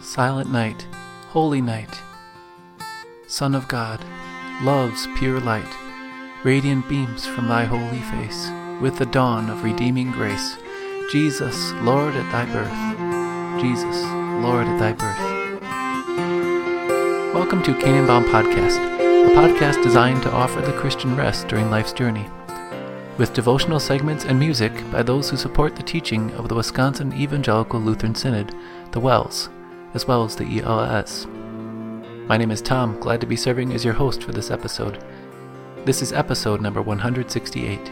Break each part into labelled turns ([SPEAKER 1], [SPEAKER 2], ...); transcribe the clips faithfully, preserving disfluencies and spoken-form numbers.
[SPEAKER 1] Silent night, holy night, Son of God, love's pure light, radiant beams from thy holy face, with the dawn of redeeming grace. Jesus, Lord at thy birth. Jesus, Lord at thy birth. Welcome to Canaanbaum Podcast, a podcast designed to offer the Christian rest during life's journey, with devotional segments and music by those who support the teaching of the Wisconsin Evangelical Lutheran Synod, the WELS, as well as the E L S. My name is Tom, glad to be serving as your host for this episode. This is episode number one hundred sixty-eight.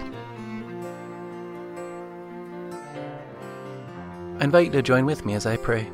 [SPEAKER 1] I invite you to join with me as I pray.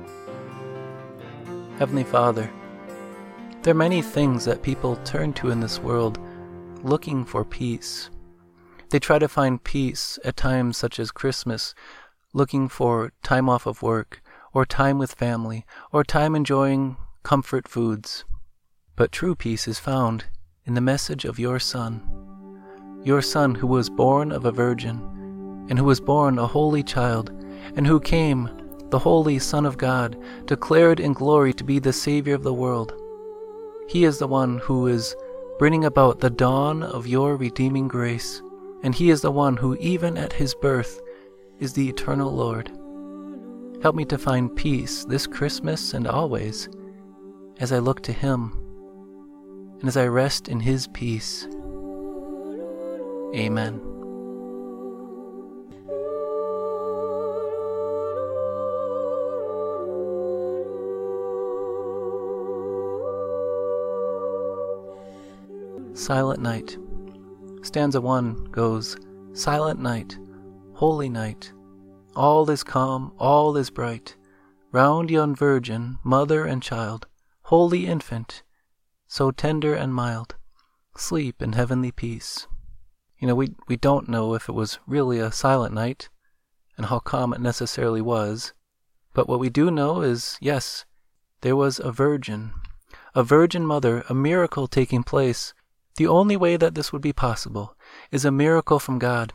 [SPEAKER 1] Heavenly Father, there are many things that people turn to in this world looking for peace. They try to find peace at times such as Christmas, looking for time off of work, or time with family, or time enjoying comfort foods. But true peace is found in the message of your Son, your Son who was born of a virgin, and who was born a holy child, and who came, the holy Son of God, declared in glory to be the Savior of the world. He is the one who is bringing about the dawn of your redeeming grace, and he is the one who, even at his birth, is the eternal Lord. Help me to find peace this Christmas and always, as I look to him, and as I rest in his peace. Amen. Silent Night. Stanza one goes, Silent night, holy night, all is calm, all is bright, round yon virgin, mother and child, holy infant, so tender and mild, sleep in heavenly peace. You know, we, we don't know if it was really a silent night, and how calm it necessarily was, but what we do know is, yes, there was a virgin, a virgin mother, a miracle taking place. The only way that this would be possible is a miracle from God.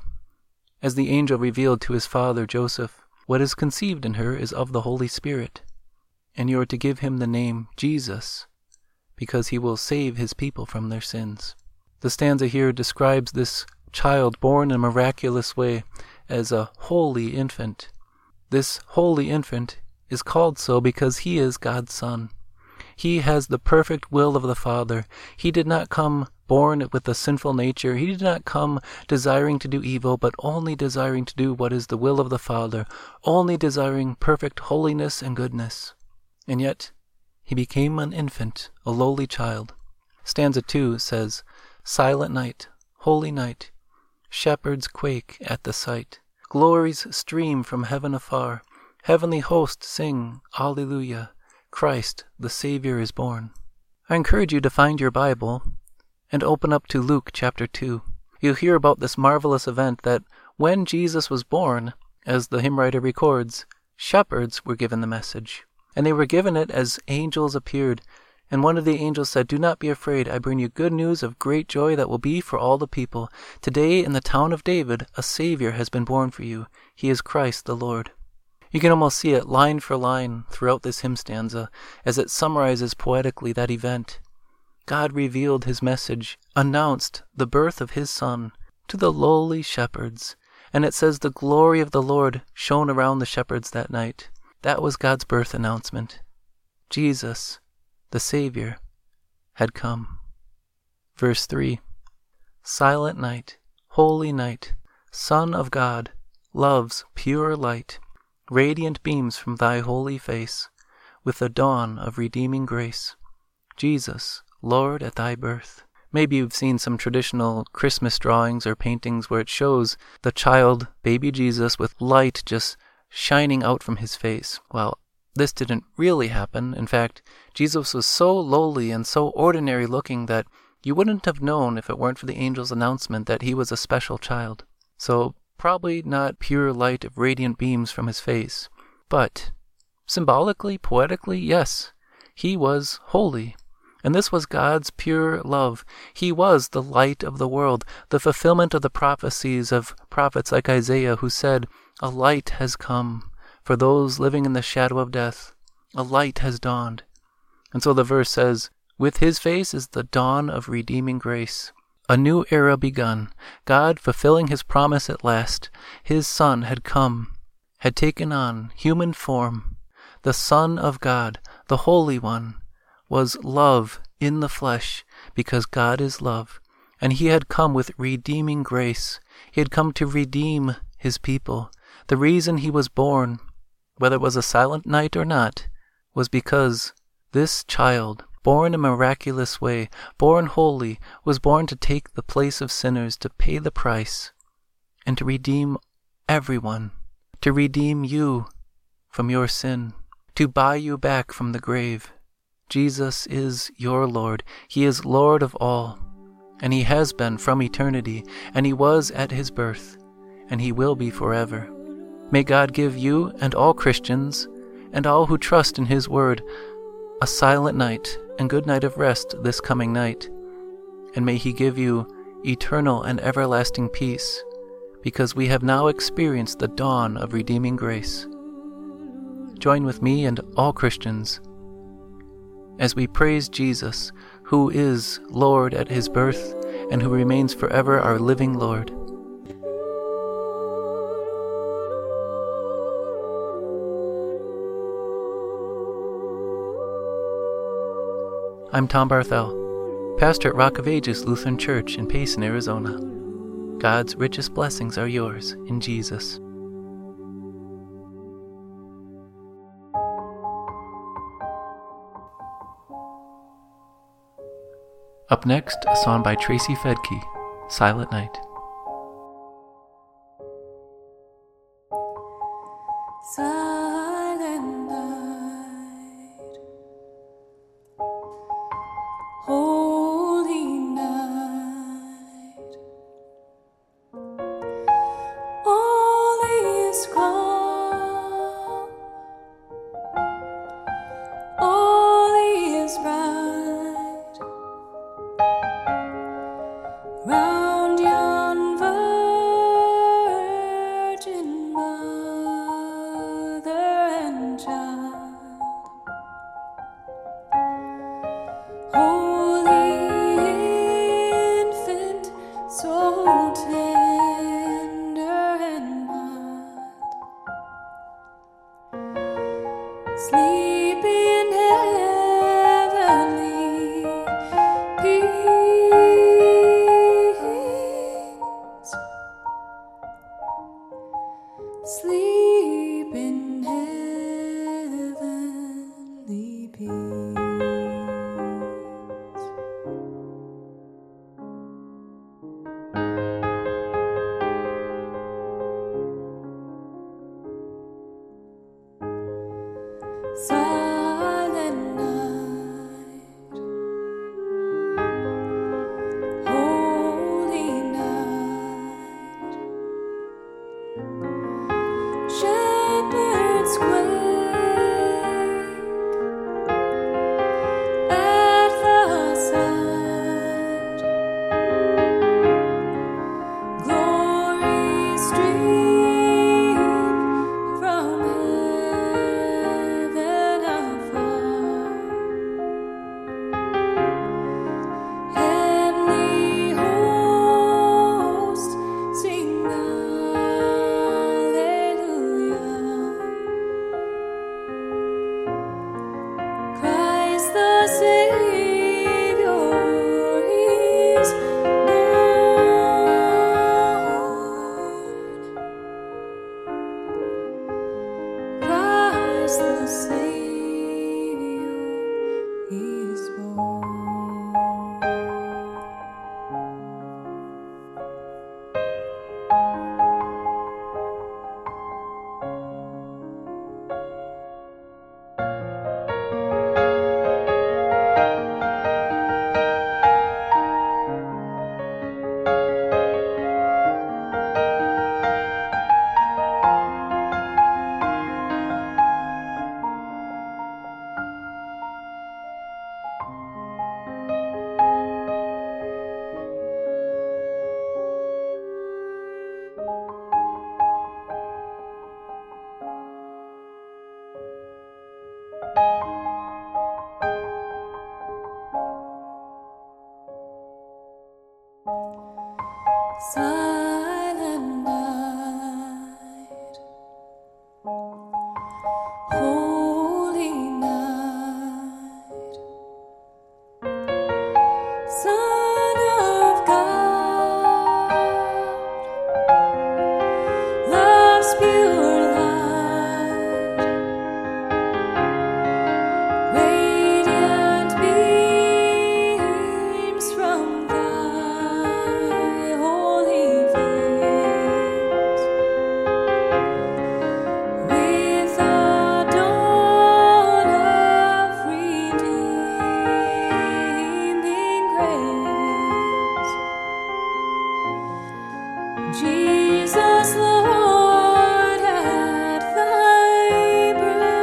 [SPEAKER 1] As the angel revealed to his father Joseph, what is conceived in her is of the Holy Spirit, and you are to give him the name Jesus, because he will save his people from their sins. The stanza here describes this child born in a miraculous way as a holy infant. This holy infant is called so because he is God's Son. He has the perfect will of the Father. He did not come born with a sinful nature. He did not come desiring to do evil, but only desiring to do what is the will of the Father, only desiring perfect holiness and goodness. And yet, he became an infant, a lowly child. Stanza two says, Silent night, holy night, shepherds quake at the sight. Glories stream from heaven afar. Heavenly hosts sing, Alleluia. Christ, the Savior, is born. I encourage you to find your Bible and open up to Luke chapter two. You'll hear about this marvelous event that when Jesus was born, as the hymn writer records, shepherds were given the message. And they were given it as angels appeared. And one of the angels said, Do not be afraid. I bring you good news of great joy that will be for all the people. Today in the town of David, a Savior has been born for you. He is Christ the Lord. You can almost see it line for line throughout this hymn stanza as it summarizes poetically that event. God revealed his message, announced the birth of his Son to the lowly shepherds, and it says the glory of the Lord shone around the shepherds that night. That was God's birth announcement. Jesus, the Savior, had come. Verse three. Silent night, holy night, Son of God, love's pure light, radiant beams from thy holy face, with the dawn of redeeming grace. Jesus, Lord at thy birth. Maybe you've seen some traditional Christmas drawings or paintings where it shows the child, baby Jesus, with light just shining out from his face. Well, this didn't really happen. In fact, Jesus was so lowly and so ordinary looking that you wouldn't have known if it weren't for the angel's announcement that he was a special child. So, probably not pure light of radiant beams from his face, but symbolically, poetically, yes, he was holy. And this was God's pure love. He was the light of the world, the fulfillment of the prophecies of prophets like Isaiah, who said, A light has come for those living in the shadow of death, A light has dawned. And so the verse says, with his face is the dawn of redeeming grace. A new era begun, God fulfilling his promise at last. His Son had come, had taken on human form. The Son of God, the Holy One, was love in the flesh, because God is love. And he had come with redeeming grace. He had come to redeem his people. The reason he was born, whether it was a silent night or not, was because this child, born a miraculous way, born holy, was born to take the place of sinners, to pay the price, and to redeem everyone, to redeem you from your sin, to buy you back from the grave. Jesus is your Lord. He is Lord of all, and he has been from eternity, and he was at his birth, and he will be forever. May God give you and all Christians, and all who trust in his word, a silent night and good night of rest this coming night, and may he give you eternal and everlasting peace, because we have now experienced the dawn of redeeming grace. Join with me and all Christians as we praise Jesus, who is Lord at his birth and who remains forever our living Lord. I'm Tom Barthel, pastor at Rock of Ages Lutheran Church in Payson, Arizona. God's richest blessings are yours in Jesus. Up next, a song by Tracy Fedke, Silent Night.
[SPEAKER 2] Silent night, holy night, all is calm, all is bright, round yon virgin mother and child, holy infant, so tender and mild, sleep in heavenly peace, sleep in heavenly peace. Silent night, holy night, shepherds quake at the sight, glory stream from heaven Silent night, holy night, Son of God, love's pure light, radiant beams from thy holy face, with the dawn of redeeming grace. Jesus, Lord, at thy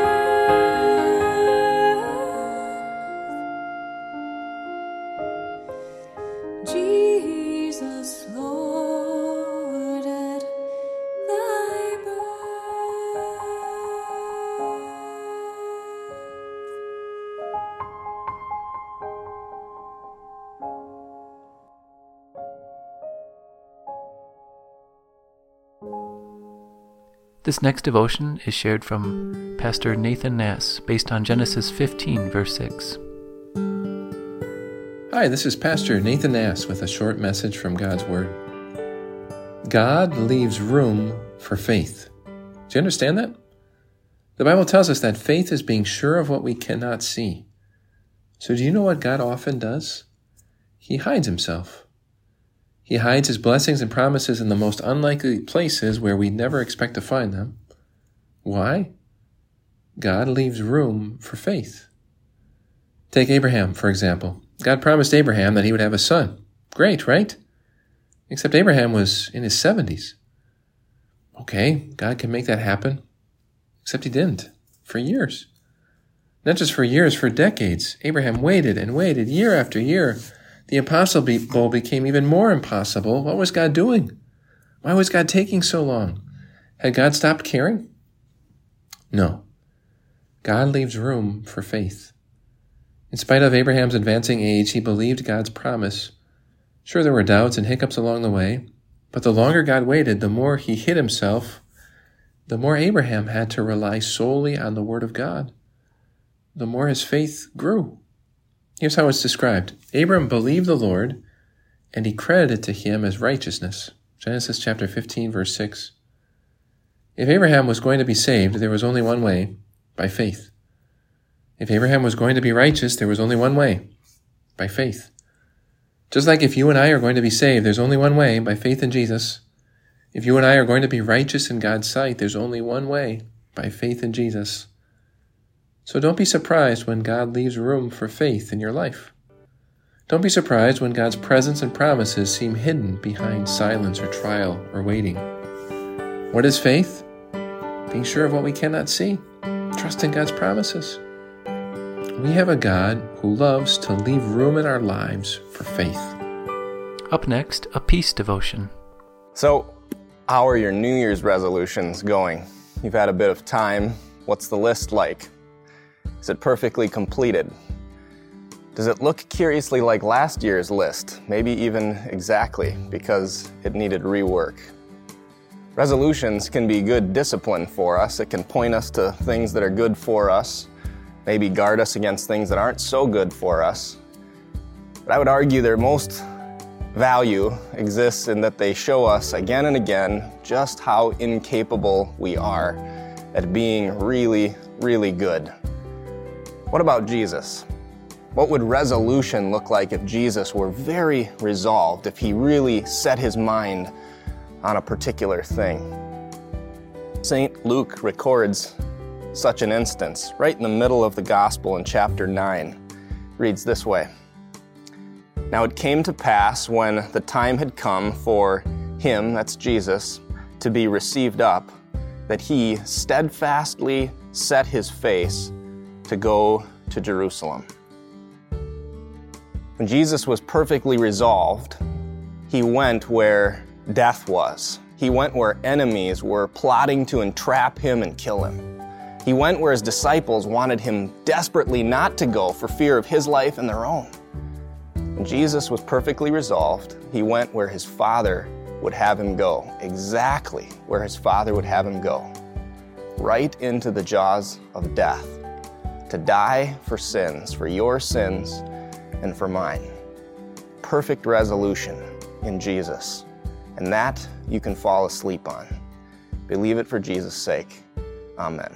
[SPEAKER 2] birth. Jesus, Lord, at thy birth.
[SPEAKER 1] This next devotion is shared from Pastor Nathan Nass, based on Genesis fifteen, verse six.
[SPEAKER 3] Hi, this is Pastor Nathan Nass with a short message from God's Word. God leaves room for faith. Do you understand that? The Bible tells us that faith is being sure of what we cannot see. So do you know what God often does? He hides himself. He hides his blessings and promises in the most unlikely places where we never expect to find them. Why? God leaves room for faith. Take Abraham, for example. God promised Abraham that he would have a son. Great, right? Except Abraham was in his seventies. Okay, God can make that happen. Except he didn't. For years. Not just for years, for decades. Abraham waited and waited year after year. The impossible became even more impossible. What was God doing? Why was God taking so long? Had God stopped caring? No. God leaves room for faith. In spite of Abraham's advancing age, he believed God's promise. Sure, there were doubts and hiccups along the way, but the longer God waited, the more he hid himself, the more Abraham had to rely solely on the Word of God. The more his faith grew. Here's how it's described. Abram believed the Lord, and he credited to him as righteousness. Genesis chapter fifteen, verse six. If Abraham was going to be saved, there was only one way, by faith. If Abraham was going to be righteous, there was only one way, by faith. Just like if you and I are going to be saved, there's only one way, by faith in Jesus. If you and I are going to be righteous in God's sight, there's only one way, by faith in Jesus. So don't be surprised when God leaves room for faith in your life. Don't be surprised when God's presence and promises seem hidden behind silence or trial or waiting. What is faith? Being sure of what we cannot see. Trusting God's promises. We have a God who loves to leave room in our lives for faith.
[SPEAKER 1] Up next, a peace devotion.
[SPEAKER 4] So, how are your New Year's resolutions going? You've had a bit of time. What's the list like? Is it perfectly completed? Does it look curiously like last year's list? Maybe even exactly, because it needed rework. Resolutions can be good discipline for us. It can point us to things that are good for us, maybe guard us against things that aren't so good for us. But I would argue their most value exists in that they show us again and again just how incapable we are at being really, really good. What about Jesus? What would resolution look like if Jesus were very resolved, if he really set his mind on a particular thing? Saint Luke records such an instance right in the middle of the gospel in chapter nine. It reads this way. Now it came to pass when the time had come for him, that's Jesus, to be received up, that he steadfastly set his face to go to Jerusalem. When Jesus was perfectly resolved, he went where death was. He went where enemies were plotting to entrap him and kill him. He went where his disciples wanted him desperately not to go for fear of his life and their own. And Jesus was perfectly resolved. He went where his Father would have him go, exactly where his Father would have him go, right into the jaws of death, to die for sins, for your sins and for mine. Perfect resolution in Jesus, and that you can fall asleep on. Believe it for Jesus' sake. Amen.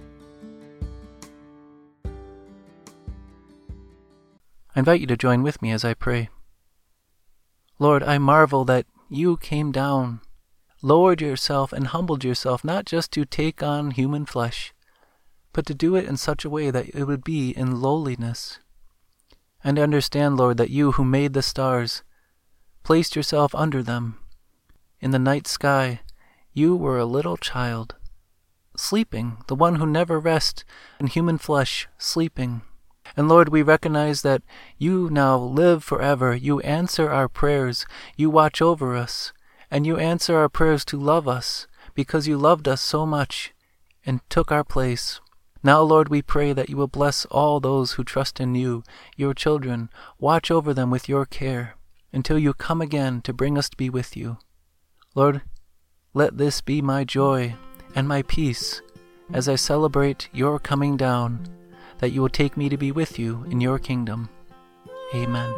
[SPEAKER 1] I invite you to join with me as I pray. Lord, I marvel that you came down, lowered yourself, and humbled yourself, not just to take on human flesh, but to do it in such a way that it would be in lowliness. And understand, Lord, that you who made the stars, placed yourself under them. In the night sky, you were a little child, sleeping, the one who never rests, in human flesh, sleeping. And Lord, we recognize that you now live forever. You answer our prayers. You watch over us. And you answer our prayers to love us, because you loved us so much and took our place. Now, Lord, we pray that you will bless all those who trust in you, your children. Watch over them with your care until you come again to bring us to be with you. Lord, let this be my joy and my peace as I celebrate your coming down, that you will take me to be with you in your kingdom. Amen.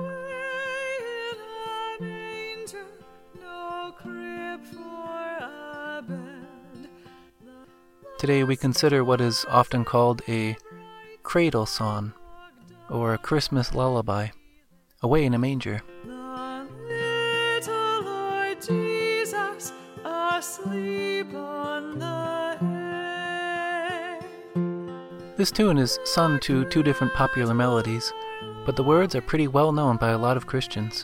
[SPEAKER 1] Today we consider what is often called a cradle song, or a Christmas lullaby, Away in a Manger.
[SPEAKER 2] The little Lord Jesus, asleep on the hay.
[SPEAKER 1] This tune is sung to two different popular melodies, but the words are pretty well known by a lot of Christians.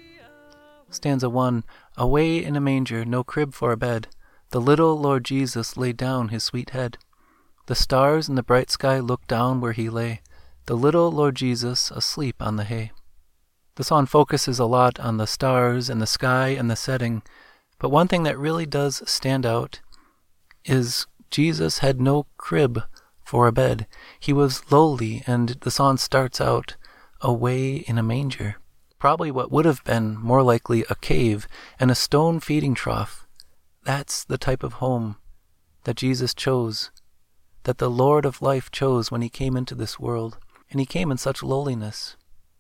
[SPEAKER 1] Stanza one, Away in a manger, no crib for a bed, the little Lord Jesus laid down his sweet head. The stars in the bright sky looked down where he lay, the little Lord Jesus asleep on the hay. The song focuses a lot on the stars and the sky and the setting, but one thing that really does stand out is Jesus had no crib for a bed. He was lowly, and the song starts out, away in a manger. Probably what would have been more likely a cave and a stone feeding trough. That's the type of home that Jesus chose, that the Lord of life chose when he came into this world, and he came in such lowliness.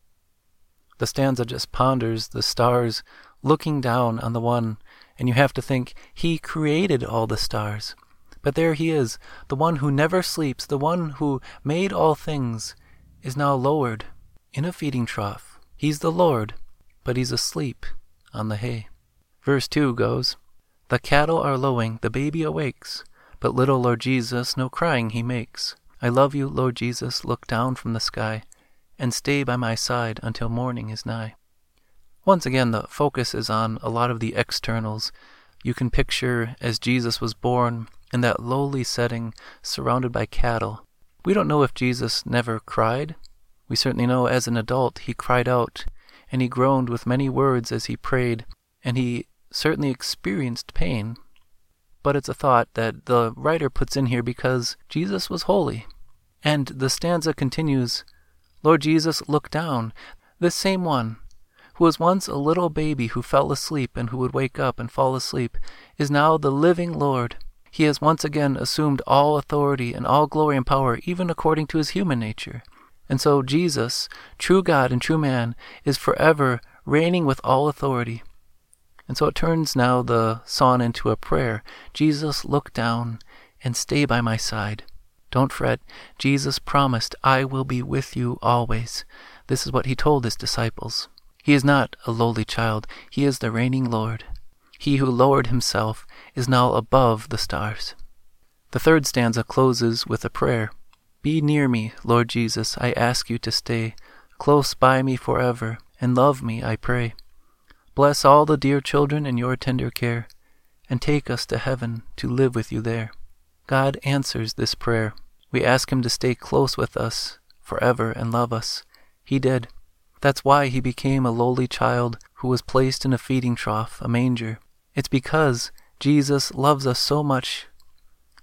[SPEAKER 1] The stanza just ponders the stars looking down on the one, and you have to think, he created all the stars. But there he is, the one who never sleeps, the one who made all things, is now lowered in a feeding trough. He's the Lord, but he's asleep on the hay. Verse two goes, The cattle are lowing, the baby awakes, but little Lord Jesus no crying he makes. I love you, Lord Jesus, look down from the sky, and stay by my side until morning is nigh. Once again, the focus is on a lot of the externals. You can picture as Jesus was born in that lowly setting, surrounded by cattle. We don't know if Jesus never cried. We certainly know as an adult he cried out, and he groaned with many words as he prayed, and he certainly experienced pain. But it's a thought that the writer puts in here because Jesus was holy. And the stanza continues, Lord Jesus, look down. This same one, who was once a little baby who fell asleep and who would wake up and fall asleep, is now the living Lord. He has once again assumed all authority and all glory and power, even according to his human nature. And so Jesus, true God and true man, is forever reigning with all authority. And so it turns now the song into a prayer. Jesus, look down and stay by my side. Don't fret. Jesus promised, I will be with you always. This is what he told his disciples. He is not a lowly child. He is the reigning Lord. He who lowered himself is now above the stars. The third stanza closes with a prayer. Be near me, Lord Jesus, I ask you to stay, close by me forever, and love me, I pray. Bless all the dear children in your tender care, and take us to heaven to live with you there. God answers this prayer. We ask him to stay close with us forever and love us. He did. That's why he became a lowly child who was placed in a feeding trough, a manger. It's because Jesus loves us so much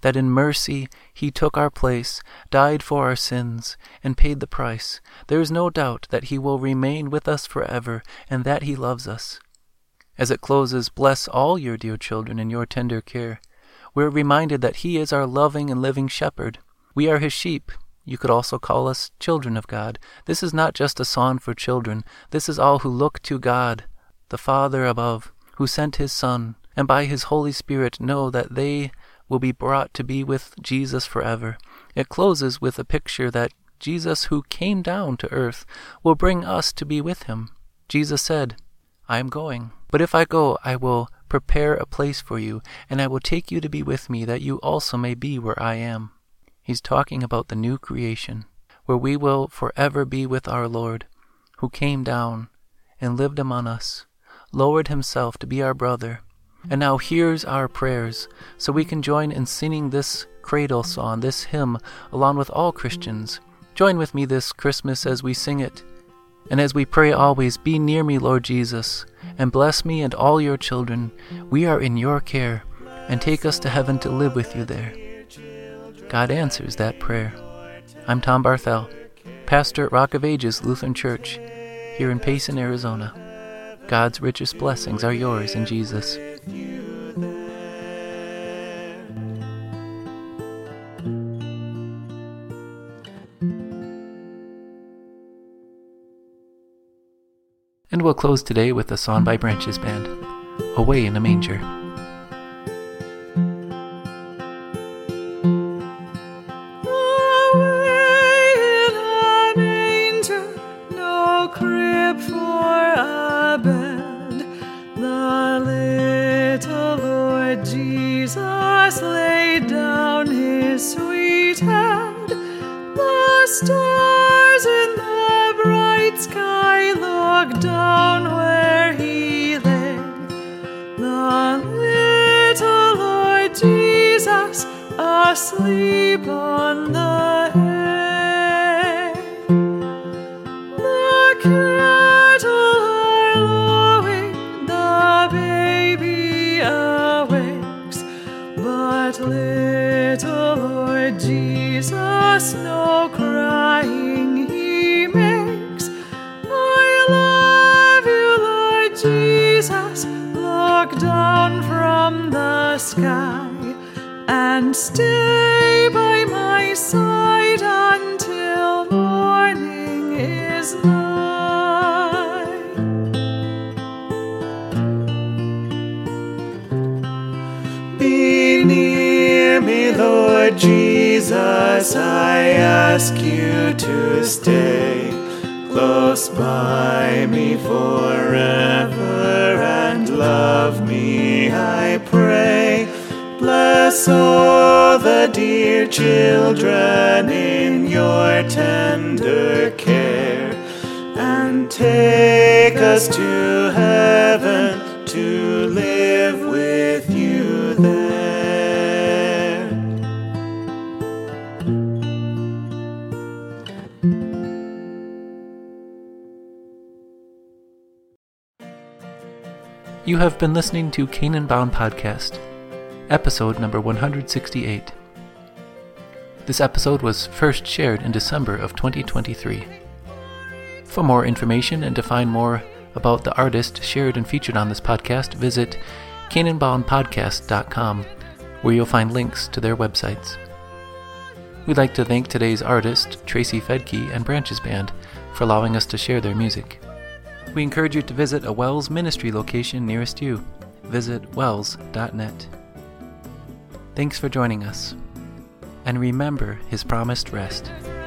[SPEAKER 1] that in mercy he took our place, died for our sins, and paid the price. There is no doubt that he will remain with us forever, and that he loves us. As it closes, bless all your dear children in your tender care. We're reminded that he is our loving and living shepherd. We are his sheep. You could also call us children of God. This is not just a song for children. This is all who look to God, the Father above, who sent his Son, and by his Holy Spirit know that they will be brought to be with Jesus forever. It closes with a picture that Jesus, who came down to earth, will bring us to be with him. Jesus said, I am going, but if I go, I will prepare a place for you, and I will take you to be with me, that you also may be where I am. He's talking about the new creation, where we will forever be with our Lord, who came down and lived among us, lowered himself to be our brother, and now hears our prayers, so we can join in singing this cradle song, this hymn, along with all Christians. Join with me this Christmas as we sing it, and as we pray always, be near me, Lord Jesus, and bless me and all your children. We are in your care, and take us to heaven to live with you there. God answers that prayer. I'm Tom Barthel, pastor at Rock of Ages Lutheran Church, here in Payson, Arizona. God's richest blessings are yours in Jesus. And we'll close today with a song by Branches Band, Away in a Manger.
[SPEAKER 2] Stars in the bright sky look down where he lay. The little Lord Jesus asleep on the hay. The cattle are lowing, the baby awakes, but little Lord Jesus no crying he makes. I love you, Lord Jesus. Look down from the sky and stay by my side until morning is nigh. Be near me, Lord Jesus, I ask you to stay close by me forever and love me, I pray. Bless all the dear children in your tender care, and take us to heaven to live with you there.
[SPEAKER 1] You have been listening to Canaan Bound Podcast, episode number one hundred sixty-eight. This episode was first shared in December of twenty twenty-three. For more information and to find more about the artist shared and featured on this podcast, visit canaan bound podcast dot com, where you'll find links to their websites. We'd like to thank today's artist, Tracy Fedke and Branches Band, for allowing us to share their music. We encourage you to visit a WELS ministry location nearest you. Visit wells dot net. Thanks for joining us, and remember his promised rest.